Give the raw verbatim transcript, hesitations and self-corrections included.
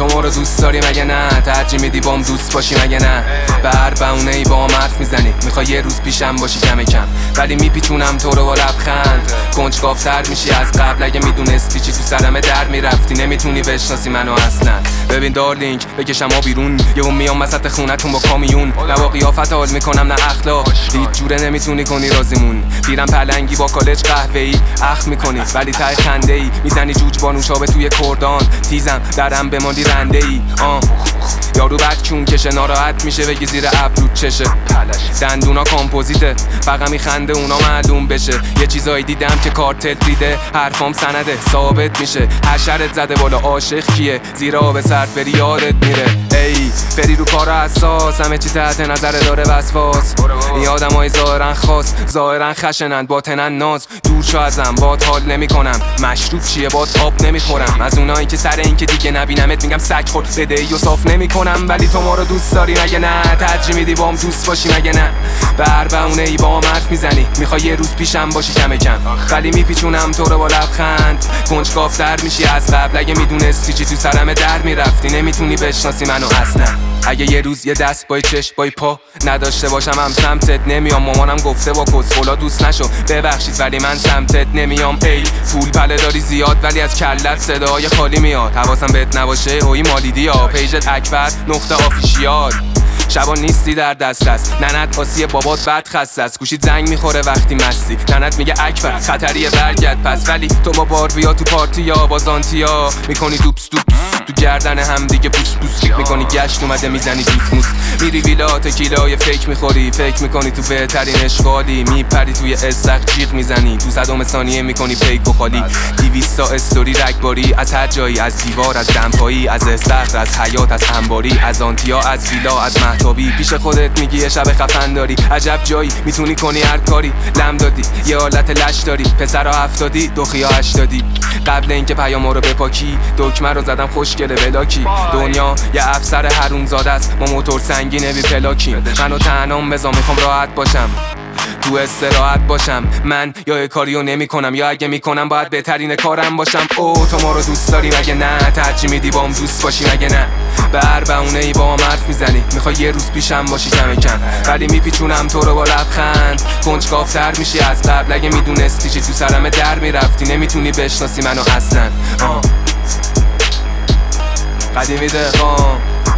تو ما رو دوست داری مگه نه؟ ترجیح میدی بام دوست باشی مگه نه؟ به هر بهونه ای با هم حرف میزنی، میخوای یه روز پیشم باشی کم کم، ولی میپیچونم تو رو با لبخند. کنجکاوتر میشی از قبل، اگه میدونستی چی تو سرمه در میرفتی نمیتونی بشناسی منو اصلا. ببین دارلینگ بکشم ما بیرون، یهو میام وسط خونتون با کامیون، نه با قیافت حال میکنم نه اخلاق، هیچ جوره نمیتونی کنی رازیمون. پیرم پلنگی با کالج قهوه‌ای اخ میکنی ولی ته خنده ای، میزنی جوج با نوشابه توی کردان، تیزم درم بمالی رنده ای. آه یارو بد کون کشه ناراحت میشه بگی زیر ابرو چشه، دندونا کامپوزیته فقط میخنده اونا معلوم بشه. یه چیزایی دیدم که کارتل دیده، حرفام سنده ثابت میشه. هر شرط زده بالا عاشق کیه، زیر آب سرد بری یادت میره. ای فری رو کار اساس، همه چی تحت نظر داره وسواس. این آدمای ظاهرن خاص ظاهرن خشنن باطنن ناز، دور شو ازم باد حال نمی کنم. مشروب چیه باد آب نمیخورم، از اونایی که سر این که دیگه نبینمت میگم سگ خورد بدهی و صاف نمی کنم. ولی تو ما رو دوست داری مگه نه؟ ترجیح میدی بام دوست باشی مگه نه؟ به هر بهونه ای با هم حرف میزنی، میخوای یه روز پیشم باشی کم کم، ولی میپیچونم تو رو با لبخند. کنجکاوتر میشی از قبل، اگه میدونستی چی تو سرمه در میرفتی نمیتونی بشناسی منو اصلا. اگه یه روز یه دست بای چشم بای پا نداشته باشم هم سمتت نمیام. مامانم گفته با کسخلا دوست نشو ببخشید ولی من سمتت نمیام. ای پول پله داری زیاد ولی از کلت صدای خالی میاد، حواسم بهت نباشه هوی مالیدی ها. پیجت اکبر نقطه آفیشیال، شبا نیستی در دست است. ننت آسی بابات بد خسته است، گوشید زنگ میخوره وقتی مستی. ننت میگه اکبر خطریه برگرد پس، ولی تو با باربیا تو پارتی یا با زانتیا میکنی دوپس دوپس تو گردن هم دیگه بوس بوس میکنی. گشت اومده میزنی دوست موس، میری ویلا تکیلای فیک میخوری، فکر میکنی تو بهترین اشغالی، میپری توی استخ جیغ میزنی، تو صدام ثانیه میکنی پیک و خالی. دیویستا استوری رگباری از هر جایی، از دیوار از دمپایی از استخر از حیات از انباری از آنتیا از ویلا از مهتابی. پیش خودت میگی یه شب خفن داری، عجب جایی میتونی کنی هر کاری. لم دادی یه حالت لش داری، پسرا هفتادی دخیا هشتادی. قبل اینکه پیامو رو بپاکی دکمه رو زدم خوشگله بلاکی. دنیا یه افسر حروم زاده است، ما موتور سنگینه بی پلاکیم. منو تنهام بذار میخوام راحت باشم، تو استراحت باشم. من یا یه کاریو نمی کنم یا اگه میکنم باید بهترین کارم باشم. او تو ما رو دوست داری مگه نه؟ ترجیح میدی بام دوست باشی مگه نه؟ به هر بهونه ای با هم حرف میزنی، میخوای یه روز پیشم باشی کم کم، ولی میپیچونم تو رو با لبخند. کنجکاوتر میشی از قبل، اگه میدونستی چی تو سرمه در میرفتی نمیتونی بشناسی منو اصلا. آه قدیمی دقام